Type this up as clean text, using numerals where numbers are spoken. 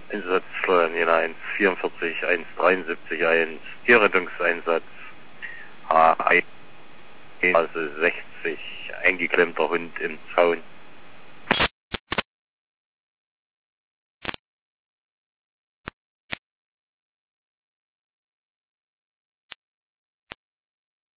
Einsatzsteuern 144, 173, 1, Tierrettungseinsatz, H1, also 60, eingeklemmter Hund im Zaun.